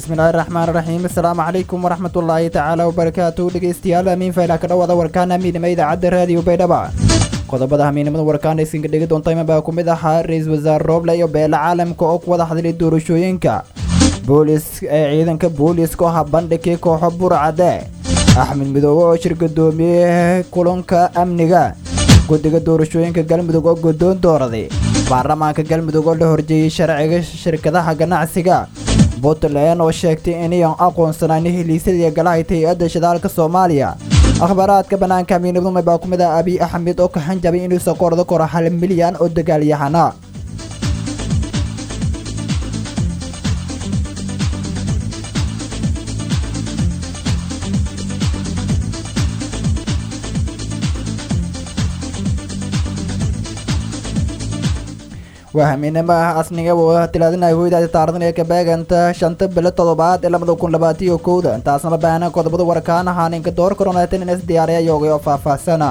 bismillaahi raxmaani raxiim assalaamu calaykum waraxmatullaahi tacaala wabarakaatu dhegeystayaal amiin fayla ka dhawaada warkaan amiinima idaacadda raadiyo baydhaba qodobada amiinimada warkaan aysinka dhegi doonta imabaa ku mid ahaa ra-iisul wasaare rooble iyo beela caalamka oo ku wada hadlay doorashooyinka ciidanka booliiska oo habandhigii kooxo burcade axmed midoobe oo shir guddoomiye kulanka amniga guddiga doorashooyinka galmudug oo guddoon dooraday baarlamaanka galmudug oo la horjeeyey sharciga shirkadaha ganacsiga puntland oo sheegtay inayan aqoonsanayn heliisadii galahayd hay-adda shidaalka soomaaliya akhbaaraadka bannaanka amiinimadu baa ku mid ah abiy axmed oo ka hanjabay inuusan kordo koro 1 milyan oo dagaalyahana waa hamiinimo ah asniga tilaadinaya hoydaasi taarikhdan ee ka beeganta 5 bilo 7 ee 2021 intaasna baahna qodobada warkaan ahaan inka door koronaatan in is diyaariya yoogay oo faahfaahsana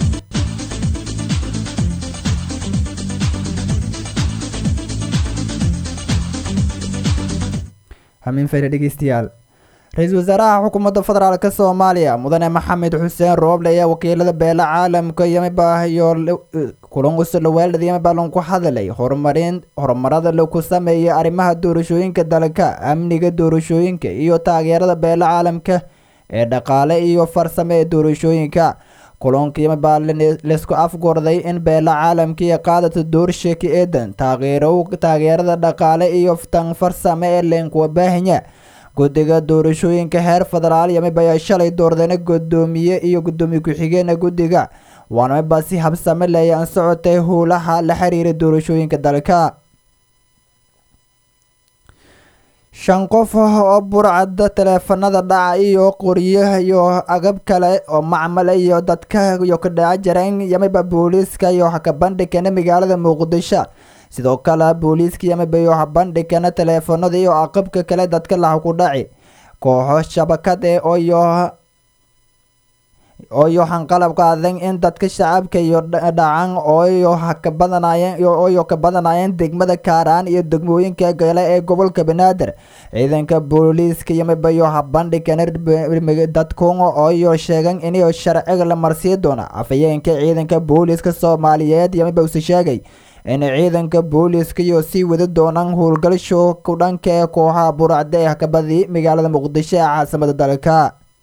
hamiin fayda dhegeystayaal ra-iisul wasaaraha xukuumadda federaalk soomaaliya mudane maxamed xuseen rooble ayaa wakiilada beela caalamka iyo kulan usolawaalada yamabaalan ku hadalay horumarada lagu sameeyay arrimaha doorashooyinka dalka amniga doorashooyinka iyo taageerada beela caalamka ee dhaqaale iyo farsamo ee doorashooyinka kulanka yamabaalan laisku afgorday in beela caalamka iyo qaadata doorashaki eedan taageerada dhaqaale iyo tan farsamo ee leenkuwa baahanya guddiga doorashooyinka heer federaal yamib ayaa shalay doordeena gudoomiye iyo gudoomiye ku-xigeena guddiga waana mibaa si habsame leeya an socotay howlaha la xiriira doorashooyinka dalka 5 qof oo burcada taleefanada dhaca iyo qoryaha iyo agab kale oo macmal iyo dadka iyo ka dhaca jareen yamiba booliiska iyo ka bandhigana magaalada muqdisho sidoo kale booliiska yamibayo bandhigana taleefanada iyo aqabka kale dadka la ku dhaci kooxo shabakad oo hanqalab qaadan in dadka shacabka iyo dhacan oo ka badanayeen degmada Kaaraan iyo degmooyinka kale ee gobolka Banaadir ciidanka booliiska yamibayo bandhigana dadkooda oo sheegan in sharciga la marsiin doono afayeenka ciidanka booliiska Soomaaliyeed yamiba uu sheegay in ciidanka booliiska iyo sii wada doonaan howlgalsho ku dhanka kooxaha burcada ee ka badi magaalada Muqdisho ee caasimadda dalka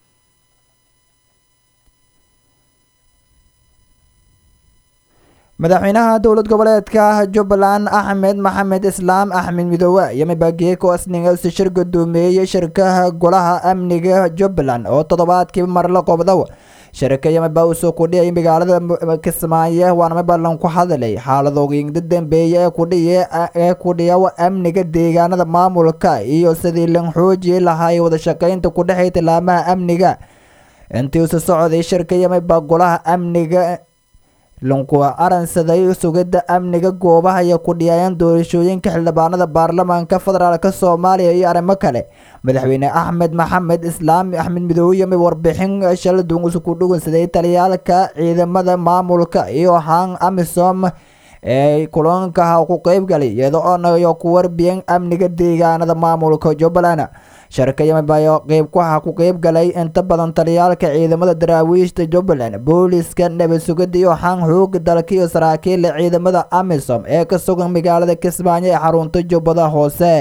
madaxweynaha dowlad goboleedka Jubbaland Axmed Maxamed Islaam Axmed Midoobe yamiba geeko asniga shir guddoomiye shirkaha golaha amniga Jubbaland oo toddobaadkii mar la qabdo shirka yamiba uu soo kordhiyay magaalada Kismaayo waana ballan ku hadlay xaaladooyinka dambeeya ee ku dhiyawa amniga deegaanada maamulka iyo sidii la xoojiyay lahaay wada shaqaynta ku dhaxayta laamaha amniga intii uu socday shirka yamiba golaha amniga lunkuwa aransaday sugidda amniga goobaha iyo ku dhiyayaan doorashooyinka xildhibaanada baarlamaanka federaalka Soomaaliya iyo arrimo kale madaxweyne Axmed Maxamed Islaam Axmed Midoobe yami warbixin shal duun ku dhugunsaday taliyaalka ciidamada maamulka iyo haan amisom ee kulanka ku qayb galay iyadoo ku warbiyeen amniga deegaanada maamulka Jubbaland shirka yamibayo ku qayb galay inta badan taliyaalka ciidamada daraawiishta Jubbaland booliiska nabad sugidda iyo haan xoog dalka iyo saraakiil ciidamada amisom ee ka sugan magaalada Kismaayo ee xarunta Jubbada Hoose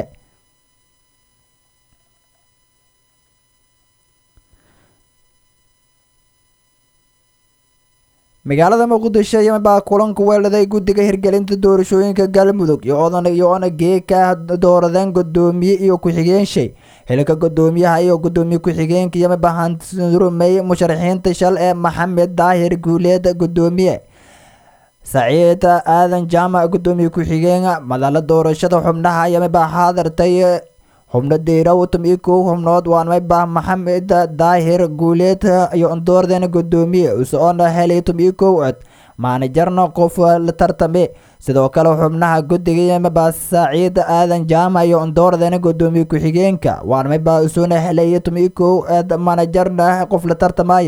magaalada Muqdisho yamiba kulanka weeladay guddiga hirgelinta doorashooyinka galmudug iyo oona geeka dooradeen gudoomiye iyo ku-xigeenshay xilka gudoomiyaha iyo gudoomiye ku-xigeenka yamiba hansurumay musharaxiinta shal ee Maxamed Daahir Guuleed gudoomiye Saciid Aadan Jaamac gudoomiye ku-xigeenka madala doorashada xubnaha yamiba xaadirtay xubno deeraw xubnood waana Maxamed Daahir Guuleed iyo doordeen gudoomiye usoona helay cod maanajarna qof la tartame sidoo kale xubnaha guddiga yamiba Saciid Aadan Jaamac iyo doordeen gudoomiye ku-xigeenka waana usoona helay cod maanajarna qof la tartamay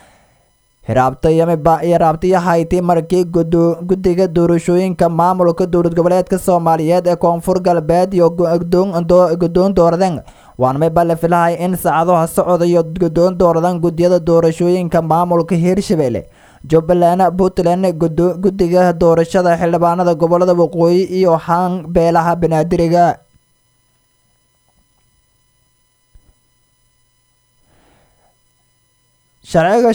hiraabtay hayti markii guddiga doorashooyinka maamulka dowlad goboleedka Soomaaliyeed ee koonfur galbeed iyo guddoon dooradeen waan may bale filahay in saacadaha socda iyo guddoon dooradan guddiyada doorashooyinka maamulka Hirshabelle Jubbaland Puntland guddiga doorashada xildhibaanada gobolada waqooyi iyo haan beelaha banaadiriga sharciga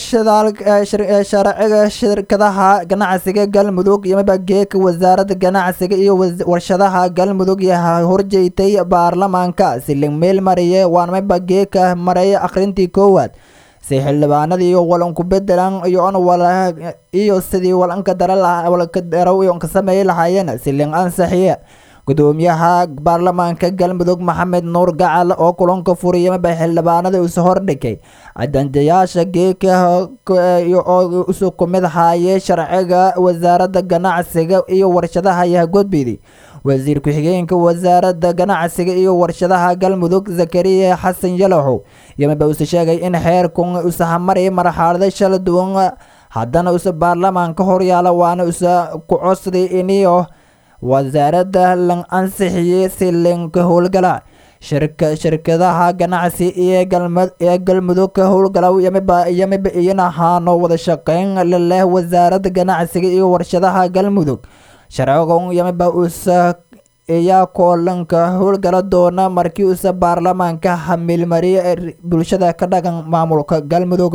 shirkadaha ganacsiga Galmudug iyo mabageeka wasaaradda ganacsiga iyo warshadaha Galmudug yahay horjeeytay baarlamaanka si meel mariye waan mabageeka maray akhrintii koowaad si xildhibaanada iyo walanku bedelan iyo sidii walanka daraw iyo ka sameeyay lahaayeen si ansaxiye gudoomiyaha baarlamaanka Galmudug Maxamed Nuur Gacal oo kulanka furiyay xildhibaanada uu soo hordhigay adandayaasha geeka oo usoo kumid haayay sharciga wasaaradda ganacsiga iyo warshadaha ayaa gudbiyay wasiir ku-xigeenka wasaaradda ganacsiga iyo warshadaha Galmudug Zakariya Xasan Yalaxow yama uu sheegay in xeerkun uu sahamay marxalada shal duwan haddana uu baarlamaanka horyaala waana uu ku codsaday inuu wasaaradda lan ansixiyay si lanka howlgala shirkadaha ganacsi ee Galmudug ka howlgala yama iyana haano wada shaqeyn leh wasaaradda ganacsiga iyo warshadaha Galmudug sharcigan yama ayaa koolanka howlgala doona markii uu baarlamaanka hamil mariyay bulshada ka dhagan maamulka Galmudug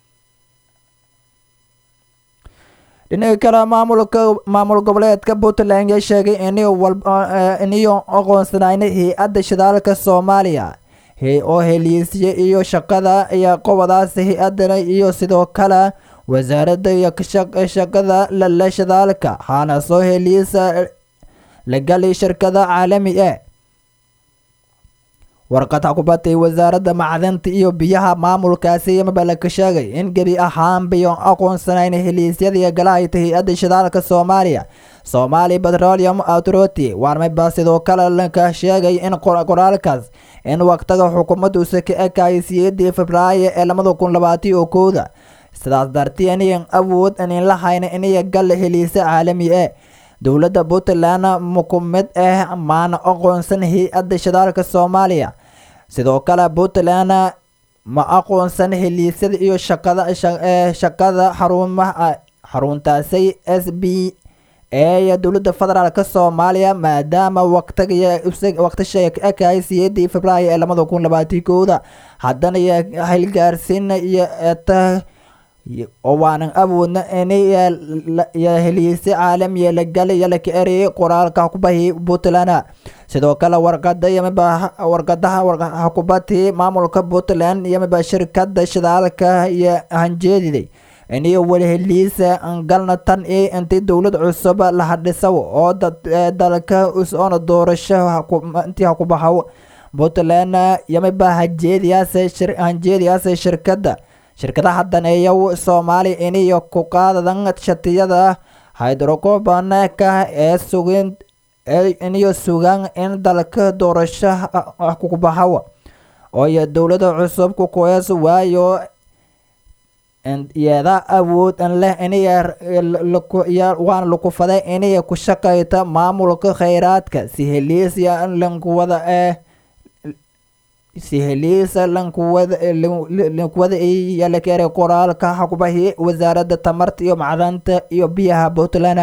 dhinaca kale maamul goboleedka Puntland ayaa sheegay inuu aqoonsanayn hay'adda shidaalka Soomaaliya oo heliisay iyo shaqada iyo qowadaas hay'adda iyo sidoo kale wasaaradda iyo shaqada la shidaalka hana soo heliisa lagali shirkada caalami warqad xukuumadda wasaaradda macdanta iyo biyaha maamulkaasi yama la ka sheegay in gabi ahaan biyo aqoonsanayn heliisyada galaayta hay'adda shidaalka Soomaaliya Somali Petroleum Authority waarmay sidoo kale la ka sheegay in qoraalkaas in waqtiga xukuumaddu ka ekaayay Febraayo 2021 sidaas darteed in awood in la hayna in gal heliisa caalami dowladda Puntland mukumad maan aqoonsan hay'adda shidaalka Soomaaliya sidoo kale Puntland ma aqoonsan heliisada iyo shaqada xaruntaasay SB ee dowladda federaalka Soomaaliya maadaama waqti shay ka ekaayay Febraayo 2021 haddana hilgaarsiin iyo oo waanan awoodna inay heliisa caalami la galay la ka eray qoraalka ku bahay Puntland sidoo kale warqadaha xukuumadda maamulka Puntland yama shirkadda shidaalka iyo hanjeediday inay wali heliisa galna tan intii dowlad cusub la hadhiso oo dalka usoo doorasho intii ku baxaw Puntland yama hanjeediyaasay shirkadaha daneeya Soomaali inay ku qaadaan shatiyada hydrocarbon-ka inay sugaan in dalka doorasho ku baxaw oo dowladda cusub ku qoys waayo iyada awood an leh inay waan lagu faday inay ku shaqeyto maamulka kheyraadka si heliisa lankuwada lankuwada iyo la keenay qoraalka xukuumadda wasaaradda tamarta iyo macdanta iyo biyaha Puntland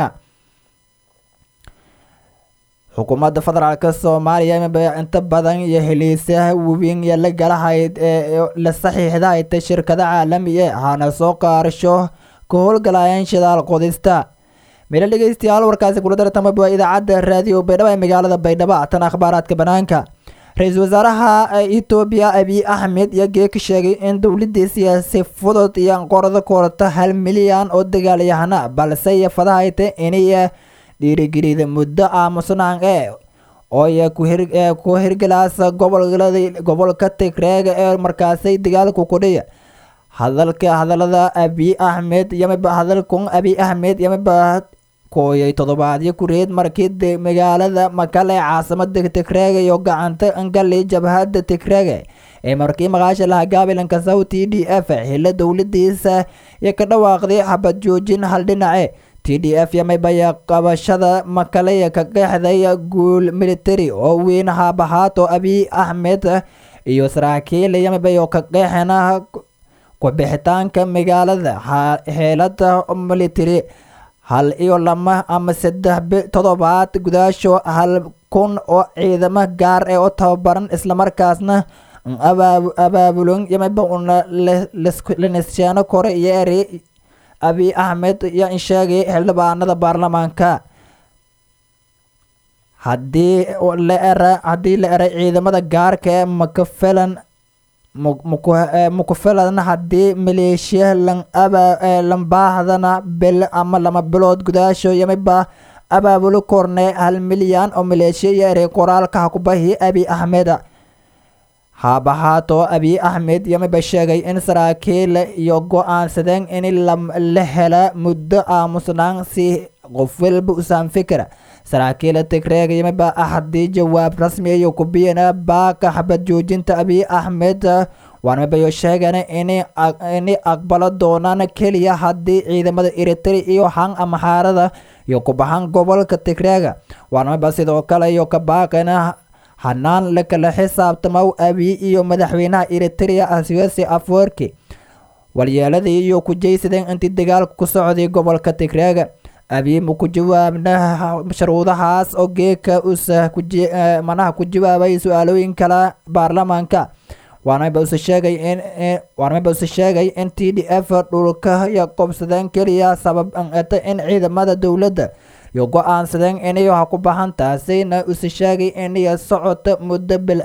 xukuumadda federaalka Soomaaliya inta badan iyo heliisa weyn la galahayd la saxiixday shirkada caalami hana soo qaarasho ka howlgalayaan shidaal qodista meel dhageystayaal warkaasi kula dartama idaacadda raadiyo Baydhabo ee magaalada Baydhabo tan akhbaaraadka banaanka Ra'iisul Wasaaraha Itoobiya Abiy Ahmed ayaa ka sheegay in dowladdiisa si fudud iyo qorada korta 1 milyan oo dagaalyahana balse ay fadahaytay inay dhiirigeliyay muddo aamusnaan oo ku hirgalaas gobolka Tigreega ee markaasay dagaalku ku dhigay hadalada Abiy Ahmed yama kooyay toddobaadyo kureed markii magaalada Makale caasimada Tigreega iyo gacanta angalay jabhadda Tigreega ee markii magaasha la gaabilanka TDF xilli dowladdiisa ka dhawaaqday xabad joojin hal dhinac TDF yama qabashada Makale ka qeexday guul military oo weyn habahato Abiy Ahmed iyo saraakiil yamibayo ka qeexena ku bixitaanka magaalada xeelada military 1 iyo 2 ama 3 toddobaad gudaasho 1,000 oo ciidamo gaar oo tababaran isla markaasna abaabulon yamiba una lenishaano kore iyo eri Abiy Ahmed yaa sheegay xildhibaanada baarlamaanka haddii la era ciidamada gaarka ee mukufilan haddii maleeshiya lan baahdana bil ama 2 bilood gudaasho yamiba abaabulo korne 1 milyan oo maleeshiya yare qoraalka ku bahi Abiy Ahmed haabahaato Abiy Ahmed yamiba sheegay in saraakiil iyo go'aansadeen in la hela muddo aamusnaan si qof walba u fikira saraakiil Tigreega yamiba haddii jawaab rasmi ah ku bixina baaka xabad joojinta Abiy Ahmed waana sheegana in aqbalo doonaan kaliya haddii ciidamada Eritrea iyo Amxaarada iyo ku baxan gobolka Tigreega waana sidoo kale iyo ka baaqana hanaan la kala xisaabtamo Abiy iyo madaxweynaha Eritrea Asiyaasi Afwerki walyeeladii iyo ku jeysadeen intii dagaalku ku socday gobolka Tigreega Abiy ku jawaabna shuruudahaas oo geeka manaha ku jawaabay su'aalooyin kala baarlamaanka waana sheegay in TDF dhulka iyo qobsadeen kaliya sabab in ciidamada dawladda iyo go'aansadeen inay ku baxan taasina sheegay inay socoto muddo bil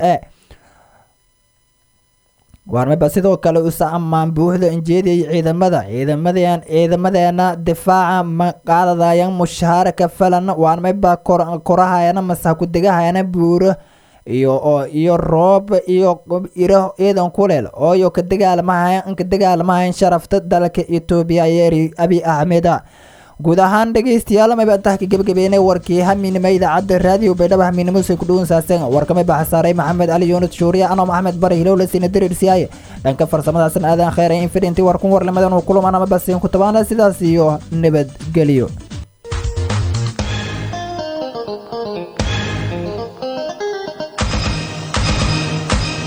waana sidoo kale ammaan buuxda injeediyay ciidamadeena difaaca ma qaadayaan mushaharka falan waana korahayana masaku degahayana buuro iyo roob iyo iro ciidan kuleel oo iyo ka dagaalamahayn sharafta dalka Itoobiya ee Abiy Ahmed guud ahaan dhageystayaal ma baan tahka gabagabeynay warkii haminimo idaacada raadiyo Baydhabo haminimo soo ku dhuunsaaseen warkama baxsaaray Maxamed Ali Yunus Shuuriya ana Maxamed Bari Hilowle sina diriirsiyaay dhanka farsamadaasna aadan khayr infinity warkun warlamadan oo kulumana ma basin ku tabaana sidaas iyo nabad galiyo